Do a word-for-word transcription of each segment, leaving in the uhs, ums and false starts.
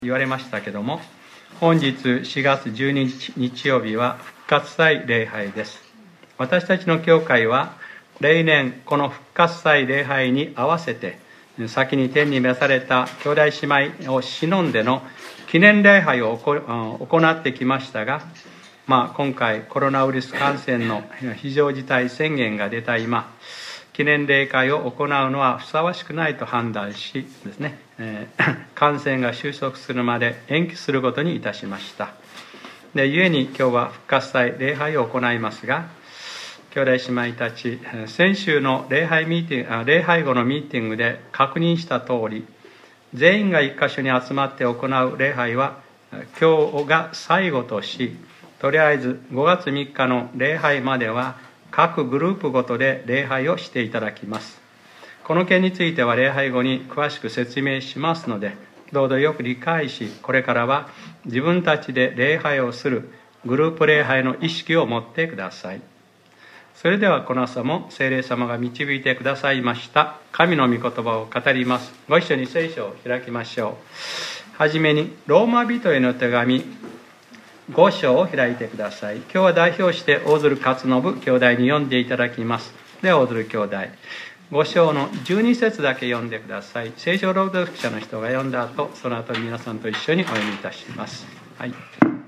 言われましたけども、本日しがつじゅうににち日曜日は復活祭礼拝です。私たちの教会は例年この復活祭礼拝に合わせて先に天に召された兄弟姉妹を偲んでの記念礼拝を行ってきましたが、まあ、今回コロナウイルス感染の非常事態宣言が出た今、記念礼会を行うのはふさわしくないと判断しですね、えー、感染が収束するまで延期することにいたしました。で、故に今日は復活祭礼拝を行いますが、兄弟姉妹たち、先週の礼拝ミーティング、礼拝後のミーティングで確認した通り、全員が一箇所に集まって行う礼拝は今日が最後とし、とりあえずごがつみっかの礼拝までは各グループごとで礼拝をしていただきます。この件については礼拝後に詳しく説明しますので、どうぞよく理解し、これからは自分たちで礼拝をするグループ礼拝の意識を持ってください。それではこの朝も聖霊様が導いてくださいました神の御言葉を語ります。ご一緒に聖書を開きましょう。はじめにローマ人への手紙ご章を開いてください。今日は代表して大鶴勝信兄弟に読んでいただきます。では大鶴兄弟、ご章のじゅうに節だけ読んでください。聖書朗読者の人が読んだ後、その後に皆さんと一緒にお読みいたします。はい。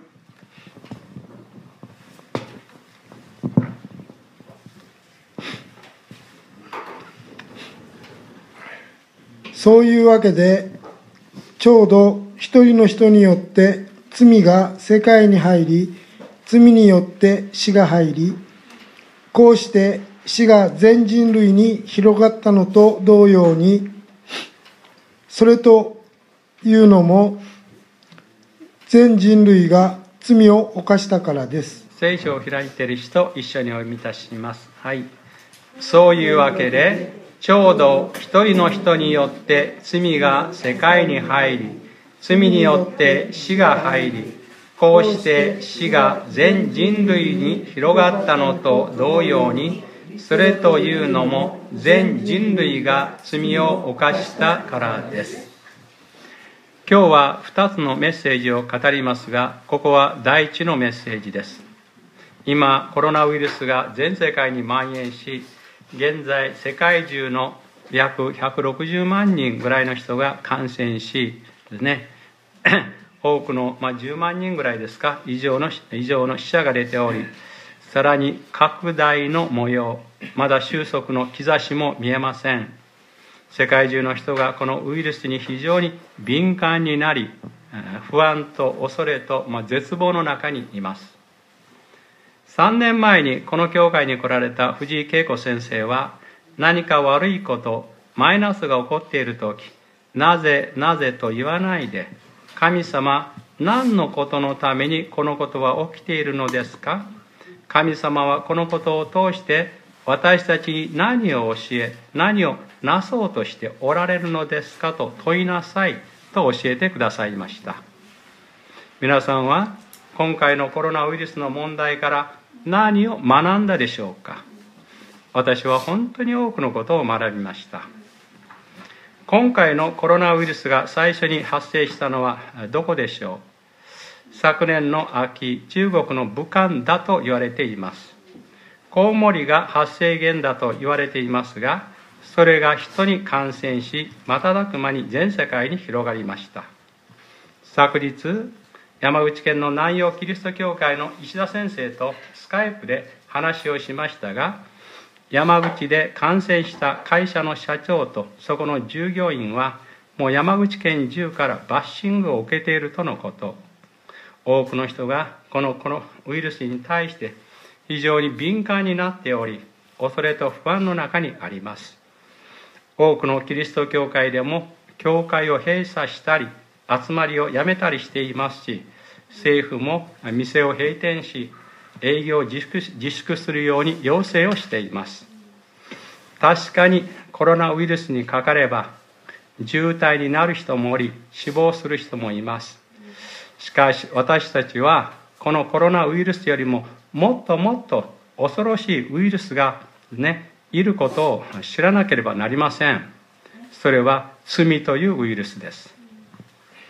そういうわけで、ちょうど一人の人によって罪が世界に入り、罪によって死が入り、こうして死が全人類に広がったのと同様に、それというのも全人類が罪を犯したからです。 聖書を開いている人、一緒にお読みいたします。はい。そういうわけで、ちょうど一人の人によって罪が世界に入り、罪によって死が入り、こうして死が全人類に広がったのと同様に、それというのも全人類が罪を犯したからです。今日はふたつのメッセージを語りますが、ここは第一のメッセージです。今、コロナウイルスが全世界に蔓延し、現在世界中の約ひゃくろくじゅうまんにんぐらいの人が感染しですね、多くの、まあ、じゅうまんにんぐらいですか以上の以上の死者が出ており、さらに拡大の模様、まだ収束の兆しも見えません。世界中の人がこのウイルスに非常に敏感になり、不安と恐れと、まあ、絶望の中にいます。さんねんまえにこの教会に来られた藤井恵子先生は、何か悪いこと、マイナスが起こっているとき、なぜなぜと言わないで、神様、何のことのためにこのことは起きているのですか？神様はこのことを通して私たちに何を教え、何をなそうとしておられるのですかと問いなさいと教えてくださいました。皆さんは今回のコロナウイルスの問題から何を学んだでしょうか？私は本当に多くのことを学びました。今回のコロナウイルスが最初に発生したのはどこでしょう？昨年の秋、中国の武漢だと言われています。コウモリが発生源だと言われていますが、それが人に感染し、瞬く間に全世界に広がりました。昨日、山口県の南洋キリスト教会の石田先生とスカイプで話をしましたが、山口で感染した会社の社長とそこの従業員はもう山口県中からバッシングを受けているとのこと。多くの人がこのこのウイルスに対して非常に敏感になっており、恐れと不安の中にあります。多くのキリスト教会でも教会を閉鎖したり集まりをやめたりしていますし、政府も店を閉店し営業を自粛、自粛するように要請をしています。確かにコロナウイルスにかかれば重体になる人もおり、死亡する人もいます。しかし私たちはこのコロナウイルスよりももっともっと恐ろしいウイルスがね、いることを知らなければなりません。それは罪というウイルスです。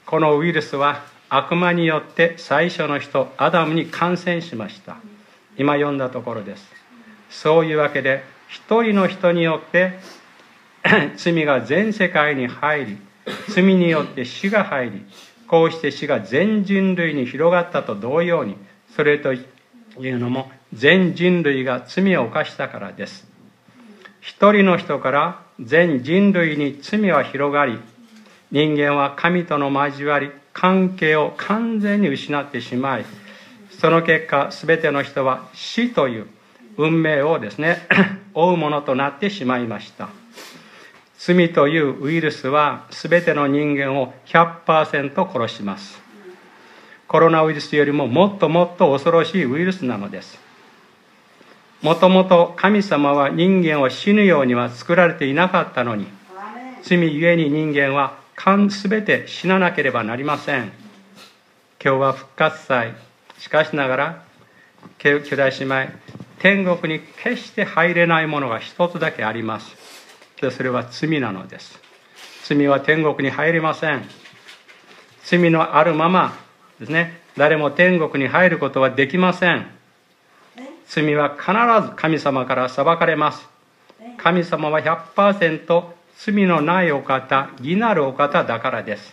このウイルスは悪魔によって最初の人アダムに感染しました。今読んだところです。そういうわけで一人の人によって罪が全世界に入り、罪によって死が入り、こうして死が全人類に広がったと同様に、それというのも全人類が罪を犯したからです。一人の人から全人類に罪は広がり、人間は神との交わり、関係を完全に失ってしまい、その結果、すべての人は死という運命をですね、負うものとなってしまいました。罪というウイルスはすべての人間を ひゃくパーセント 殺します。コロナウイルスよりももっともっと恐ろしいウイルスなのです。もともと神様は人間を死ぬようには作られていなかったのに、罪ゆえに人間はすべて死ななければなりません。今日は復活祭。しかしながら、兄弟姉妹、天国に決して入れないものが一つだけあります。それは罪なのです。罪は天国に入れません。罪のあるままですね、誰も天国に入ることはできません。罪は必ず神様から裁かれます。神様は ひゃくパーセント 罪のないお方、義なるお方だからです。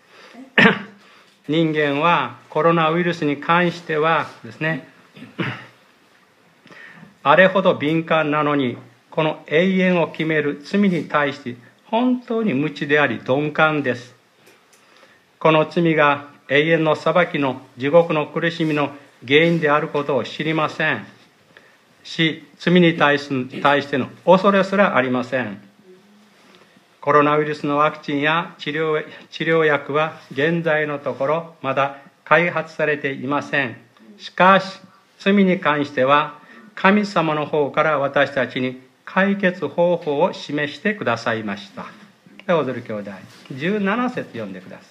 人間はコロナウイルスに関してはですね、あれほど敏感なのに、この永遠を決める罪に対して本当に無知であり鈍感です。この罪が永遠の裁きの地獄の苦しみの原因であることを知りませんし、罪に対しての恐れすらありません。コロナウイルスのワクチンや治療、治療薬は現在のところまだ開発されていません。しかし罪に関しては神様の方から私たちに解決方法を示してくださいました。で、踊る兄弟、じゅうなな節読んでください。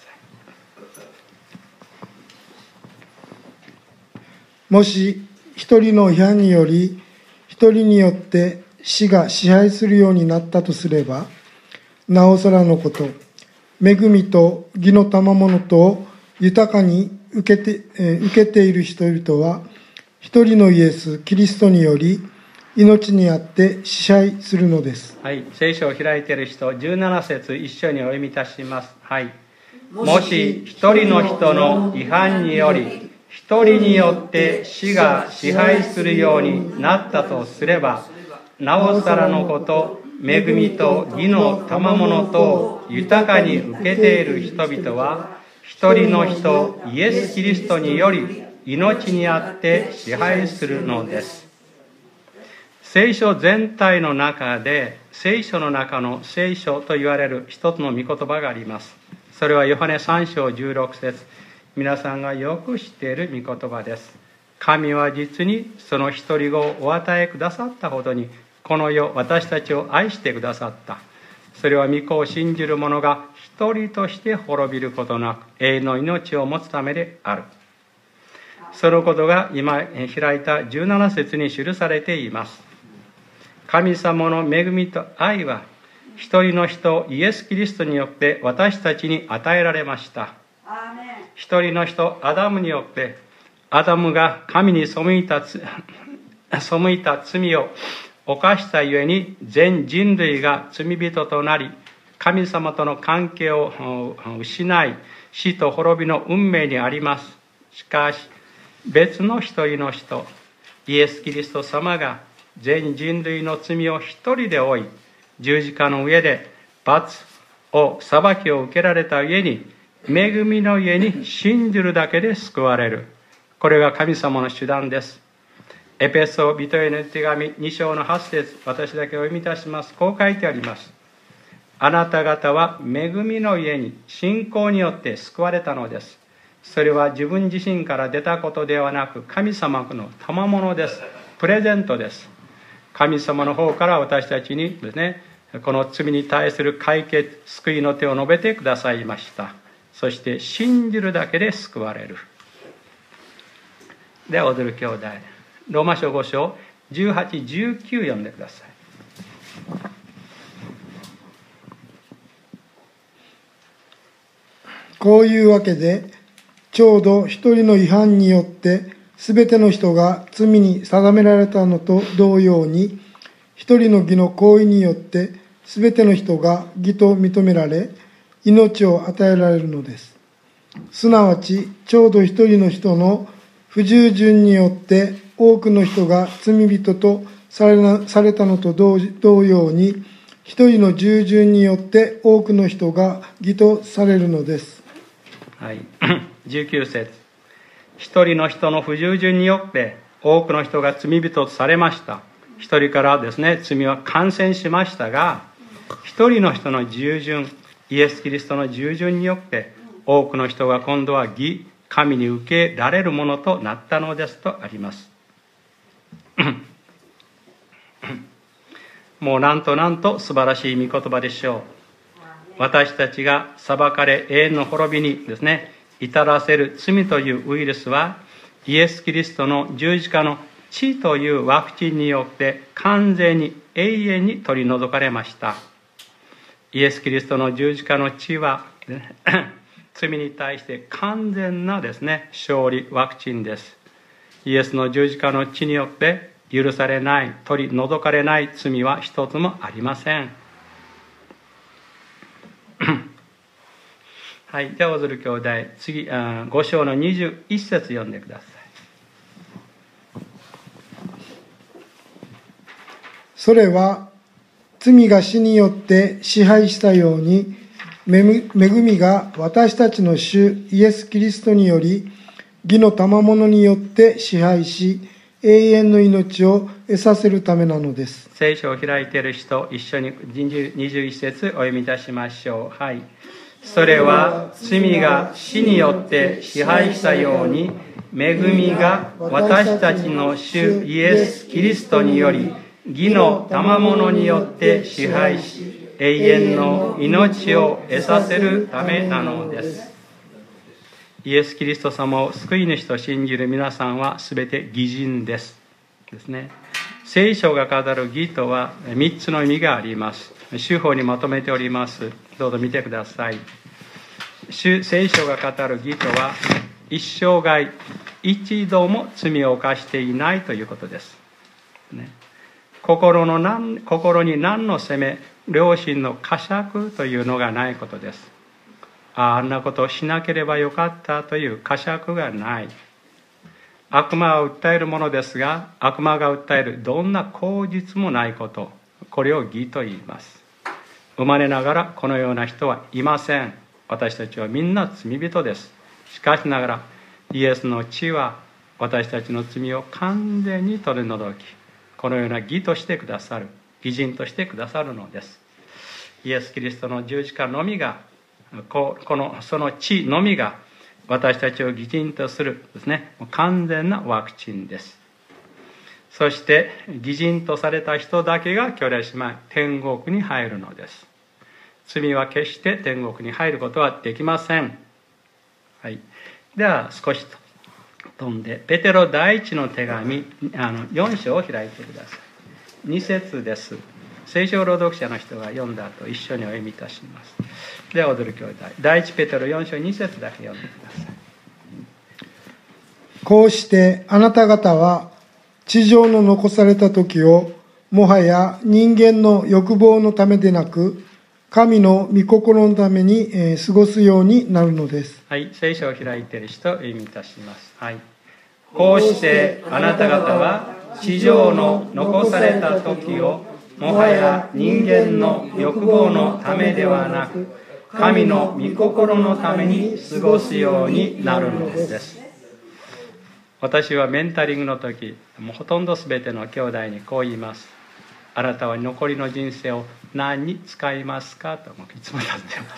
もし一人の違反により一人によって死が支配するようになったとすれば、なおさらのこと、恵みと義の賜物とを豊かに受けて、えー、受けている人々は、一人のイエス・キリストにより命にあって支配するのです。 はい、聖書を開いている人、じゅうなな節一緒にお読みいたします。はい。もし一人の人の違反により一人によって死が支配するようになったとすれば、なおさらのこと、恵みと義の賜物とを豊かに受けている人々は、一人の人、イエス・キリストにより命にあって支配するのです。聖書全体の中で、聖書の中の聖書と言われる一つの御言葉があります。それはヨハネさん章じゅうろく節、皆さんがよく知っている御言葉です。神は実にその一人子をお与えくださったほどに、この世、私たちを愛してくださった。それは御子を信じる者が一人として滅びることなく永遠の命を持つためである。そのことが今開いたじゅうなな節に記されています。神様の恵みと愛は一人の人イエス・キリストによって私たちに与えられました。一人の人アダムによって、アダムが神に背いた背いた罪を犯したゆえに全人類が罪人となり、神様との関係を失い、死と滅びの運命にあります。しかし別の一人の人イエス・キリスト様が全人類の罪を一人で負い、十字架の上で罰を裁きを受けられた上に、恵みの家に信じるだけで救われる。これが神様の手段です。エペソ人への手紙に章のはち節、私だけお読みいたします。こう書いてあります。あなた方は恵みの家に信仰によって救われたのです。それは自分自身から出たことではなく、神様の賜物です。プレゼントです。神様の方から私たちにですね、この罪に対する解決、救いの手を述べてくださいました。そして信じるだけで救われる。では踊る兄弟、ローマ書ご章じゅうはち、じゅうきゅう読んでください。 こういうわけで、ちょうど一人の違反によってすべての人が罪に定められたのと同様に、一人の義の行為によってすべての人が義と認められ、命を与えられるのです。すなわち、ちょうど一人の人の不従順によって多くの人が罪人とされな、されたのと同様に、一人の従順によって多くの人が義とされるのです。 はい、じゅうきゅう節。一人の人の不従順によって多くの人が罪人とされました。一人からですね、罪は感染しましたが、一人の人の従順、イエス・キリストの従順によって多くの人が今度は義、神に受けられるものとなったのですとあります。もうなんとなんと素晴らしい御言葉でしょう。私たちが裁かれ永遠の滅びにですね、至らせる罪というウイルスは、イエス・キリストの十字架の血というワクチンによって完全に永遠に取り除かれました。イエス・キリストの十字架の血は、ね、罪に対して完全なですね、勝利ワクチンです。イエスの十字架の血によって許されない、取り除かれない罪は一つもありません。はい、じゃあ、大鶴兄弟、次、ご章のにじゅういち節読んでください。 それは、罪が死によって支配したように、恵みが私たちの主イエス・キリストにより、義の賜物によって支配し、永遠の命を得させるためなのです。 聖書を開いている人、一緒ににじゅういち節お読みいたしましょう。はい。それは罪が死によって支配したように、恵みが私たちの主イエス・キリストにより、義の賜物によって支配し、永遠の命を得させるためなのです。イエス・キリスト様を救い主と信じる皆さんはすべて義人です。ですね。聖書が語る義とはみっつの意味があります。手法にまとめております。どうぞ見てください。聖書が語る義とは、一生涯一度も罪を犯していないということです。ね、心の何心に何の責め、良心の呵責というのがないことです。あ, あんなことをしなければよかったという呵責がない。悪魔は訴えるものですが、悪魔が訴えるどんな口実もないこと、これを義と言います。生まれながらこのような人はいません。私たちはみんな罪人です。しかしながらイエスの血は私たちの罪を完全に取り除き、このような義としてくださる、義人としてくださるのです。イエス・キリストの十字架のみが、このその血のみが私たちを義人とするですね、完全なワクチンです。そして義人とされた人だけが兄弟姉妹天国に入るのです。罪は決して天国に入ることはできません。はい、では少し飛んでペテロ第一の手紙あのよん章を開いてください。に節です。聖書朗読者の人が読んだ後一緒にお読みいたします。では踊る兄弟、第一ペテロよん章に節だけ読んでください。 こうしてあなた方は地上の残された時をもはや人間の欲望のためでなく神の御心のために、えー、過ごすようになるのです。 はい、聖書を開いている人を読みいたします。はい。こうしてあなた方は地上の残された時をもはや人間の欲望のためではなく神の御心のために過ごすようになるのです。私はメンタリングの時、もうほとんど全ての兄弟にこう言います。あなたは残りの人生を何に使いますかといつも尋ねます、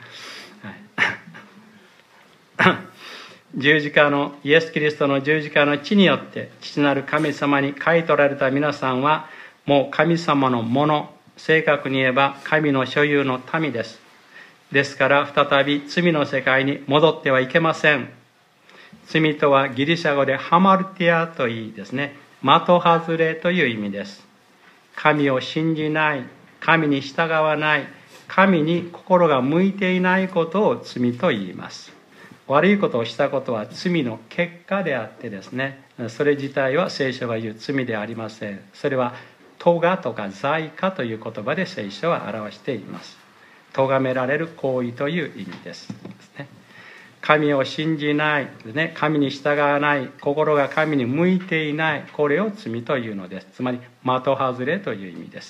はい、十字架のイエス・キリストの十字架の血によって父なる神様に買い取られた皆さんはもう神様のもの、正確に言えば神の所有の民です。ですから再び罪の世界に戻ってはいけません。罪とはギリシャ語でハマルティアといいですね、的外れという意味です。神を信じない、神に従わない、 神に心が向いていないことを罪と言います。悪いことをしたことは罪の結果であってですね、それ自体は聖書が言う罪ではありません。それは咎とか罪過という言葉で聖書は表しています。咎められる行為という意味です。神を信じない、神に従わない、心が神に向いていない、これを罪というのです。つまり的外れという意味です。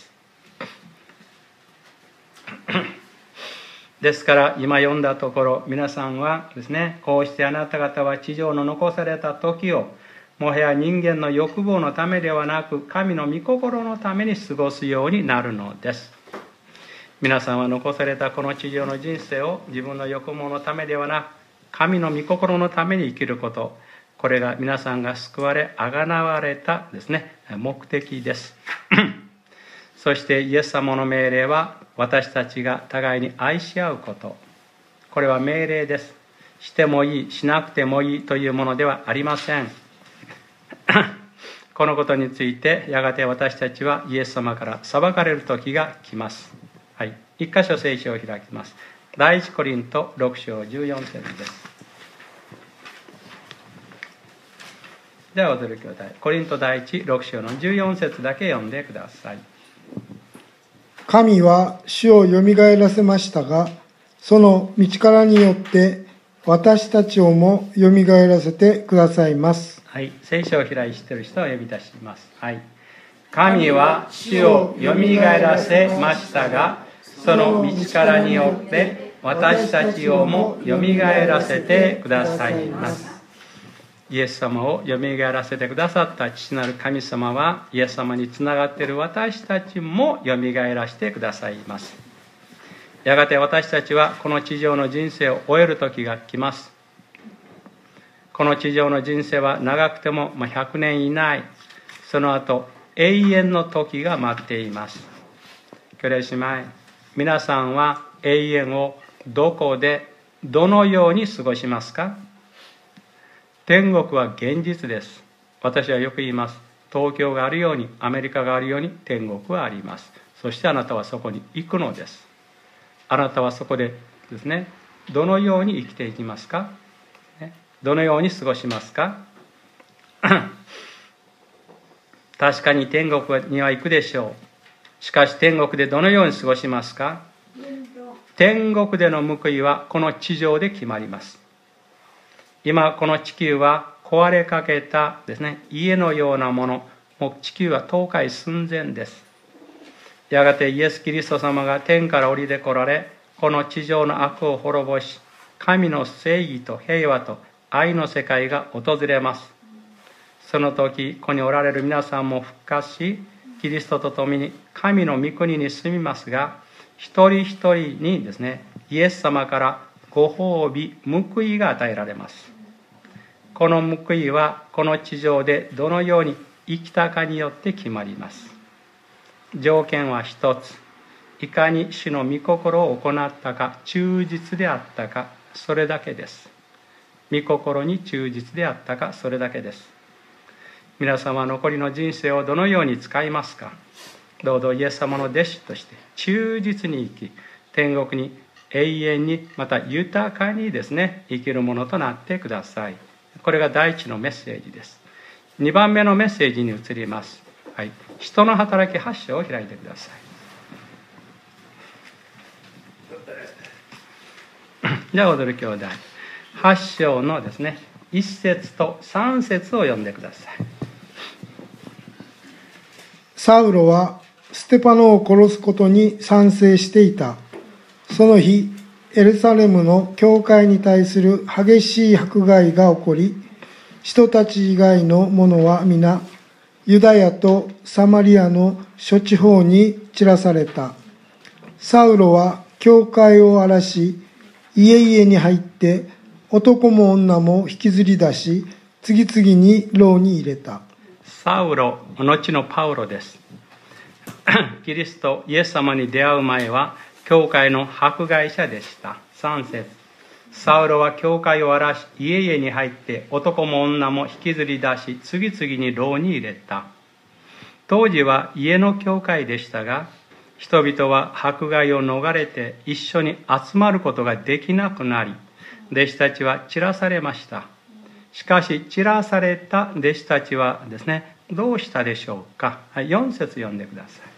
ですから今読んだところ、皆さんはですね、こうしてあなた方は地上の残された時をもはや人間の欲望のためではなく神の御心のために過ごすようになるのです。皆さんは残されたこの地上の人生を自分の欲望のためではなく神の御心のために生きること、これが皆さんが救われあがなわれたですね、目的ですそしてイエス様の命令は私たちが互いに愛し合うこと、これは命令です。してもいい、しなくてもいいというものではありませんこのことについてやがて私たちはイエス様から裁かれる時が来ます。はい、一箇所聖書を開きます。第一コリントろく章じゅうよん節です。では踊る兄弟、コリント第一ろく章のじゅうよん節だけ読んでください。 神は主をよみがえらせましたが、その道からによって私たちをもよみがえらせてくださいます。 はい、聖書を開いている人を呼び出します。はい、神は主をよみがえらせましたが、その道からによって私たちをもよみがえらせてくださいます。イエス様をよみがえらせてくださった父なる神様は、イエス様につながっている私たちもよみがえらせてくださいます。やがて私たちはこの地上の人生を終える時が来ます。この地上の人生は長くてもひゃくねん以内、その後永遠の時が待っています。兄弟姉妹、皆さんは永遠をどこでどのように過ごしますか？天国は現実です。私はよく言います。東京があるように、アメリカがあるように天国はあります。そしてあなたはそこに行くのです。あなたはそこでですね、どのように生きていきますか？どのように過ごしますか？確かに天国には行くでしょう。しかし天国でどのように過ごしますか？天国での報いはこの地上で決まります。今この地球は壊れかけたですね、家のようなもの、もう地球は倒壊寸前です。やがてイエス・キリスト様が天から降りてこられ、この地上の悪を滅ぼし、神の正義と平和と愛の世界が訪れます。その時、ここにおられる皆さんも復活し、キリストと共に神の御国に住みますが、一人一人にですね、イエス様からご褒美、報いが与えられます。この報いはこの地上でどのように生きたかによって決まります。条件は一つ、いかに主の御心を行ったか、忠実であったか、それだけです。御心に忠実であったか、それだけです。皆様は残りの人生をどのように使いますか？どうぞイエス様の弟子として忠実に生き、天国に永遠にまた豊かにですね、生きるものとなってください。これが第一のメッセージです。にばんめのメッセージに移ります。はい、人の働きはち章を開いてください。じゃあ踊る兄弟、はち章のですね、いち節とさん節を読んでください。 サウロはステパノを殺すことに賛成していた。その日、エルサレムの教会に対する激しい迫害が起こり、人たち以外の者は皆、ユダヤとサマリアの諸地方に散らされた。サウロは教会を荒らし、家々に入って男も女も引きずり出し、次々に牢に入れた。 サウロ、後のパウロです。キリスト、イエス様に出会う前は、教会の迫害者でした。さん節、サウロは教会を荒らし、家々に入って男も女も引きずり出し、次々に牢に入れた。当時は家の教会でしたが、 人々は迫害を逃れて一緒に集まることができなくなり、弟子たちは散らされました。しかし散らされた弟子たちはですね、どうしたでしょうか。はい、よん節読んでください。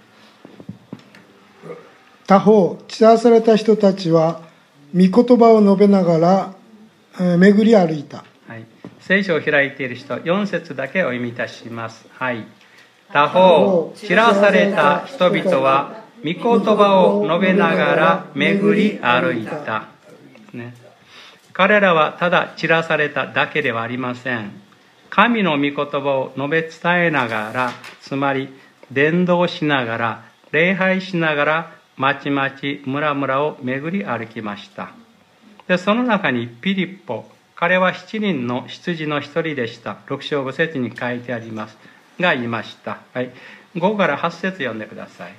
他方、散らされた人たちは御言葉を述べながら、えー巡り歩いた。 はい、聖書を開いている人、よん節だけお読みいたします。はい。他方、散らされた人々は御言葉を述べながら巡り歩いた。ね、彼らはただ散らされただけではありません。神の御言葉を述べ伝えながら、つまり伝道しながら、礼拝しながら、まちまち村々を巡り歩きました。で、その中にピリポ、彼は七人の執事の一人でした。ろく章ご節に書いてありますが、いました。はい、ごからはち節読んでください。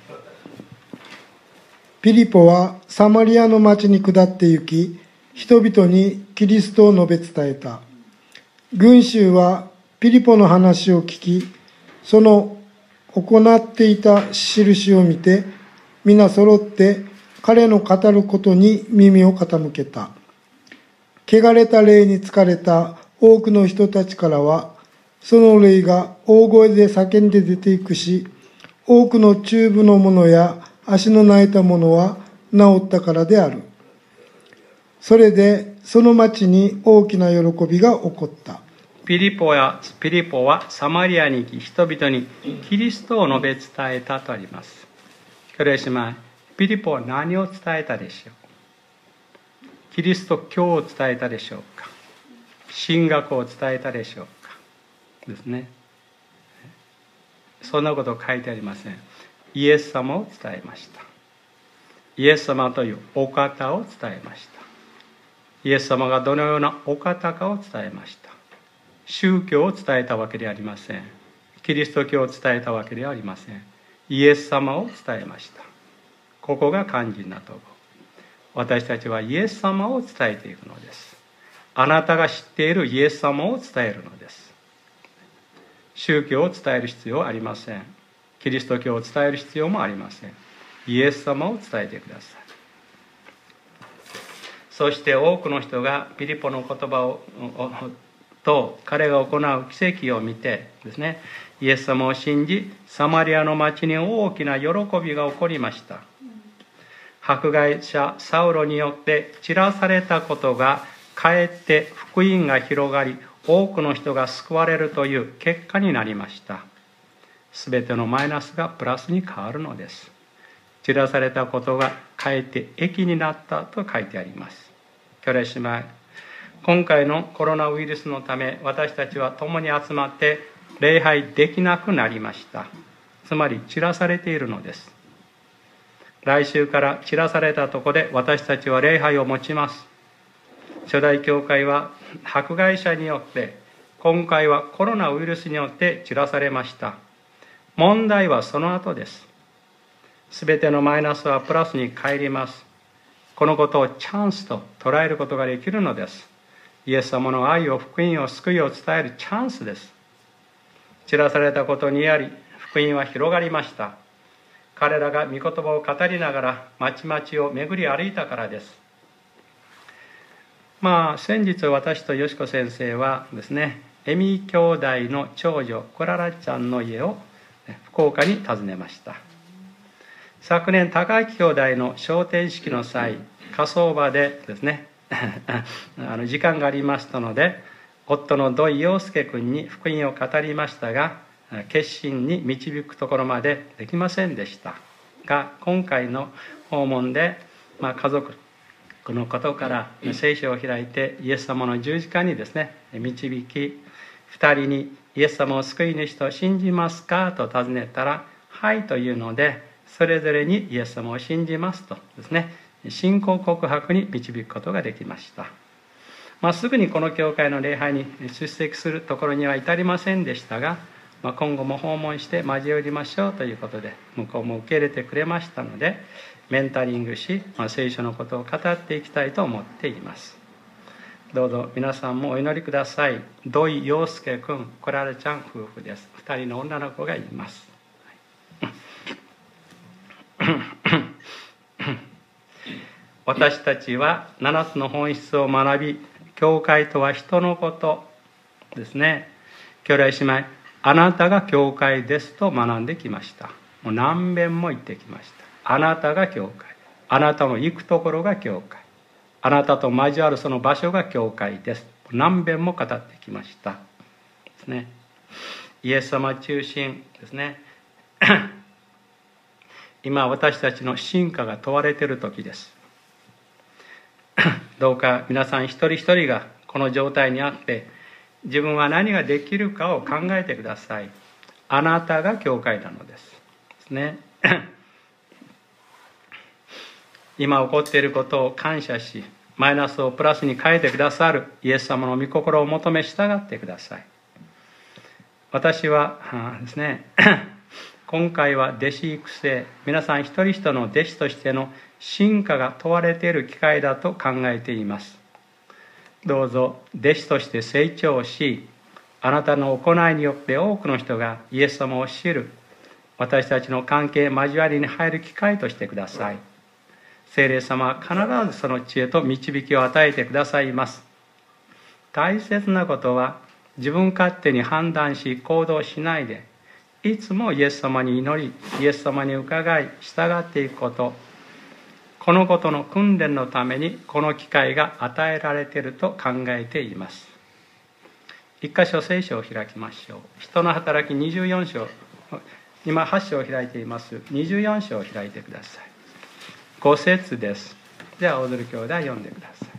ピリポはサマリアの町に下って行き、人々にキリストを述べ伝えた。群衆はピリポの話を聞き、その行っていた印を見て、皆揃って彼の語ることに耳を傾けた。汚れた霊に疲れた多くの人たちからは、その霊が大声で叫んで出ていくし、多くの中部の者や足の泣いた者は治ったからである。それでその町に大きな喜びが起こった。 ピリポやピリポはサマリアに行き、人々にキリストを述べ伝えたとあります。これはピリポは何を伝えたでしょう。キリスト教を伝えたでしょうか。神学を伝えたでしょうかですね。そんなこと書いてありません。イエス様を伝えました。イエス様というお方を伝えました。イエス様がどのようなお方かを伝えました。宗教を伝えたわけではありません。キリスト教を伝えたわけではありません。イエス様を伝えました。ここが肝心なところ。私たちはイエス様を伝えていくのです。あなたが知っているイエス様を伝えるのです。宗教を伝える必要はありません。キリスト教を伝える必要もありません。イエス様を伝えてください。そして多くの人がピリポの言葉をと彼が行う奇跡を見てですね、イエス様を信じ、サマリアの町に大きな喜びが起こりました。迫害者サウロによって散らされたことがかえって福音が広がり、多くの人が救われるという結果になりました。すべてのマイナスがプラスに変わるのです。散らされたことがかえって益になったと書いてあります。兄弟姉妹、今回のコロナウイルスのため、私たちは共に集まって礼拝できなくなりました。つまり散らされているのです。来週から散らされたところで私たちは礼拝を持ちます。初代教会は迫害者によって、今回はコロナウイルスによって散らされました。問題はその後です。すべてのマイナスはプラスに返ります。このことをチャンスと捉えることができるのです。イエス様の愛を、福音を、救いを伝えるチャンスです。散らされたことにより福音は広がりました。彼らが御言葉を語りながら町々を巡り歩いたからです。まあ先日私とよしこ先生はですね、エミ兄弟の長女クララちゃんの家を福岡に訪ねました。昨年高木兄弟の昇天式の際、火葬場でですねあの時間がありましたので、夫の土井陽介君に福音を語りましたが、決心に導くところまでできませんでしたが、今回の訪問で、まあ、家族のことから聖書を開いてイエス様の十字架にですね導き、二人にイエス様を救い主と信じますかと尋ねたら、はいというので、それぞれにイエス様を信じますとですね、信仰告白に導くことができました。まあ、すぐにこの教会の礼拝に出席するところには至りませんでしたが、まあ、今後も訪問して交わりましょうということで向こうも受け入れてくれましたので、メンタリングし、まあ、聖書のことを語っていきたいと思っています。どうぞ皆さんもお祈りください。土井陽介君、コララちゃん夫婦です。二人の女の子がいます。 私たちはななつの本質を学び、教会とは人のことですね。兄弟姉妹、あなたが教会ですと学んできました。もう何遍も言ってきました。あなたが教会、あなたの行くところが教会、あなたと交わるその場所が教会です。何遍も語ってきましたですね。イエス様中心ですね。今私たちの真価が問われている時です。どうか皆さん一人一人がこの状態にあって自分は何ができるかを考えてください。あなたが教会なのですですね。今起こっていることを感謝し、マイナスをプラスに変えてくださるイエス様の御心を求め従ってください。私はですね、今回は弟子育成、皆さん一人一人の弟子としての真価が問われている機会だと考えています。どうぞ弟子として成長し、あなたの行いによって多くの人がイエス様を知る、私たちの関係交わりに入る機会としてください。聖霊様は必ずその知恵と導きを与えてくださいます。大切なことは自分勝手に判断し行動しないで、いつもイエス様に祈り、イエス様に伺い従っていくこと、このことの訓練のためにこの機会が与えられていると考えています。一箇所聖書を開きましょう。人の働きにじゅうよん章、今はち章を開いています。にじゅうよん章を開いてください。ご節です。では踊る兄弟読んでください。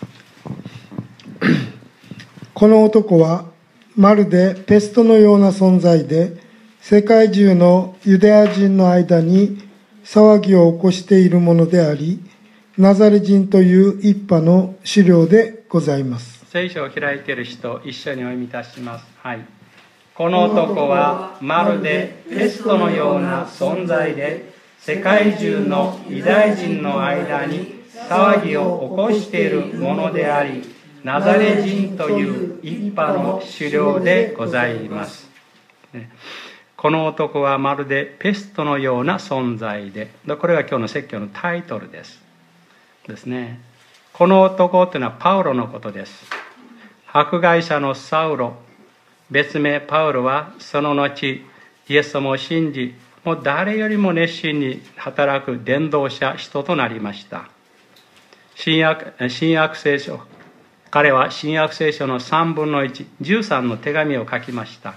この男はまるでペストのような存在で、世界中のユダヤ人の間に騒ぎを起こしているものであり、ナザレ人という一派の資料でございます。 聖書を開いている人、一緒にお読みいたします。はい。この男はまるでペストのような存在で、世界中のユダヤ人の間に騒ぎを起こしているものであり、ナザレ人という一派の首領でございます。この男はまるでペストのような存在で、これが今日の説教のタイトルですですね。この男というのはパウロのことです。迫害者のサウロ、別名パウロはその後イエス様を信じ、もう誰よりも熱心に働く伝道者人となりました。新約、新約聖書、彼は新約聖書のさんぶんのいち、じゅうさんの手紙を書きました。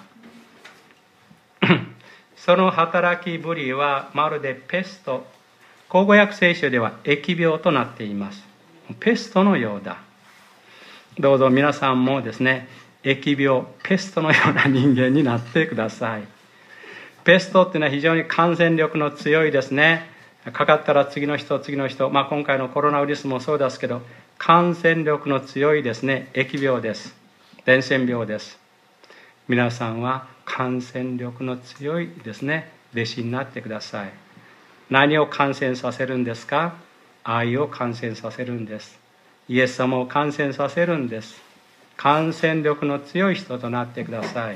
その働きぶりはまるでペスト、口語訳聖書では疫病となっています。ペストのようだ。どうぞ皆さんもですね、疫病、ペストのような人間になってください。ペストっていうのは非常に感染力の強いですね。かかったら次の人、次の人、まあ、今回のコロナウイルスもそうですけど、感染力の強いですね、疫病です。伝染病です。皆さんは感染力の強いですね、弟子になってください。何を感染させるんですか？愛を感染させるんです。イエス様を感染させるんです。感染力の強い人となってください。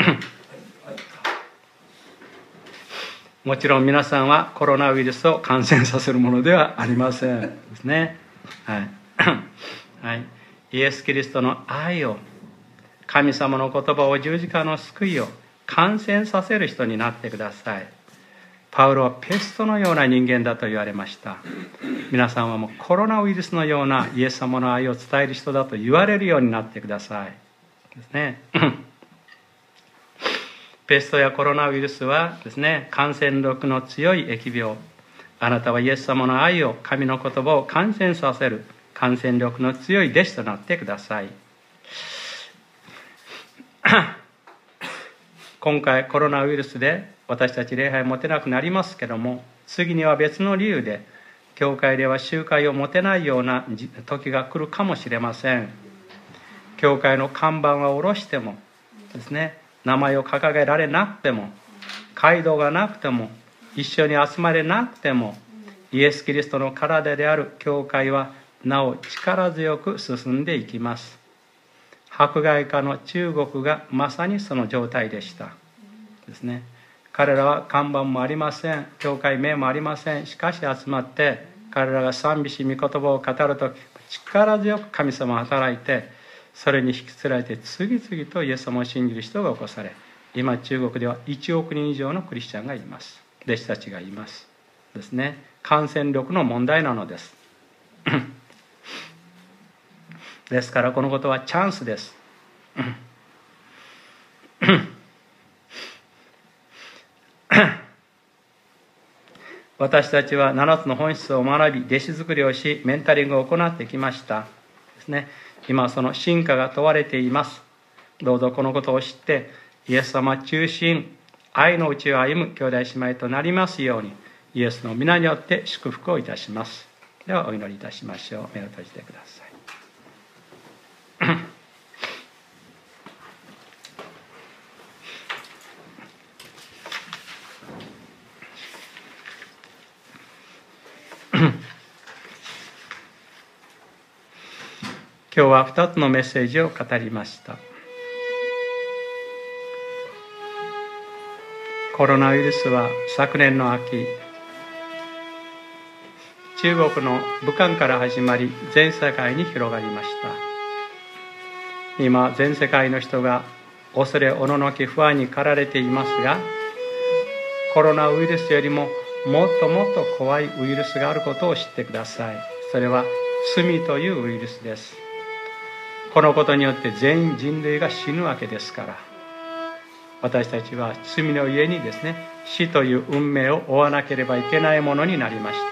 もちろん皆さんはコロナウイルスを感染させるものではありませんですね。はい。はい。イエス・キリストの愛を、神様の言葉を、十字架の救いを感染させる人になってください。パウロはペストのような人間だと言われました。皆さんはもうコロナウイルスのようなイエス様の愛を伝える人だと言われるようになってくださいですね。ペストやコロナウイルスはですね、感染力の強い疫病。あなたはイエス様の愛を、神の言葉を感染させる感染力の強い弟子となってください。今回コロナウイルスで私たち礼拝を持てなくなりますけども、次には別の理由で教会では集会を持てないような時が来るかもしれません。教会の看板は下ろしてもですね、名前を掲げられなくても、街道がなくても、一緒に集まれなくても、イエス・キリストの体である教会はなお力強く進んでいきます。迫害下の中国がまさにその状態でしたですね。彼らは看板もありません、教会名もありません。しかし集まって彼らが賛美し御言葉を語るとき、力強く神様が働いて、それに引きつられて次々とイエス様を信じる人が起こされ、今中国ではいちおくにん以上のクリスチャンがいます。弟子たちがいますですね。感染力の問題なのですですからこのことはチャンスです私たちはななつの本質を学び、弟子作りをし、メンタリングを行ってきましたですね。今その進化が問われています。どうぞこのことを知ってイエス様中心、愛のうちを歩む兄弟姉妹となりますように、イエスの皆によって祝福をいたします。ではお祈りいたしましょう。目を閉じてください今日はふたつのメッセージを語りました。コロナウイルスは昨年の秋、中国の武漢から始まり全世界に広がりました。今全世界の人が恐れおののき不安に駆られていますが、コロナウイルスよりももっともっと怖いウイルスがあることを知ってください。それは罪というウイルスです。このことによって全員人類が死ぬわけですから、私たちは罪のゆえにですね、死という運命を負わなければいけないものになりました。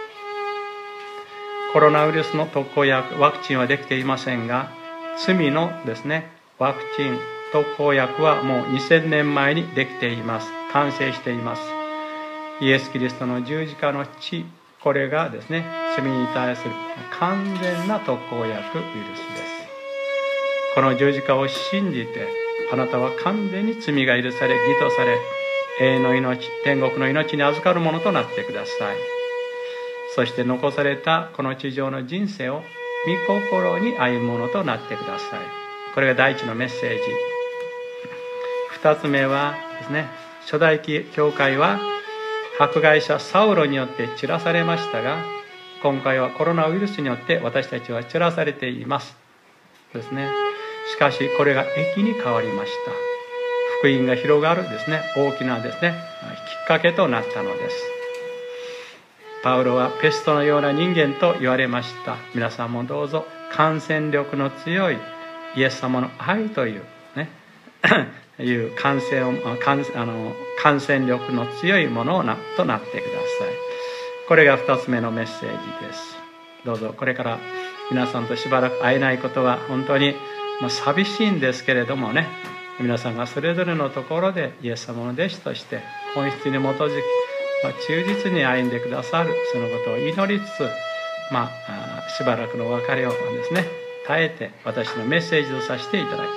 コロナウイルスの特効薬、ワクチンはできていませんが、罪のですね、ワクチン、特効薬はもうにせんねんまえにできています。完成しています。イエス・キリストの十字架の血、これがですね、罪に対する完全な特効薬ウイルスです。この十字架を信じて、あなたは完全に罪が許され、義とされ、永遠の命、天国の命に預かるものとなってください。そして残されたこの地上の人生を御心に歩むものとなってください。これが第一のメッセージ。二つ目はですね、初代教会は迫害者サウロによって散らされましたが、今回はコロナウイルスによって私たちは散らされていますですね。しかしこれが益に変わりました。福音が広がるですね、大きなですね、きっかけとなったのです。パウロはペストのような人間と言われました。皆さんもどうぞ感染力の強いイエス様の愛というねいう感染を感あの感染力の強いものをなとなってください。これが二つ目のメッセージです。どうぞこれから皆さんとしばらく会えないことは本当にまあ寂しいんですけれどもね、皆さんがそれぞれのところでイエス様の弟子として本質に基づき、まあ、忠実に歩んでくださる、そのことを祈りつつ、まあ、しばらくのお別れをですね耐えて私のメッセージとさせていただきます。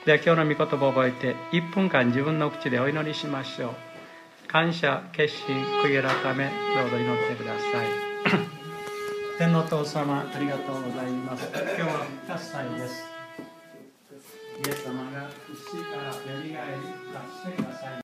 では今日の御言葉を覚えていっぷんかん自分の口でお祈りしましょう。感謝、決心、悔い改め、どうぞ祈ってください。天のお父様、ありがとうございます。今日は復活祭です。イエス様が死からよみがえり、復活してください。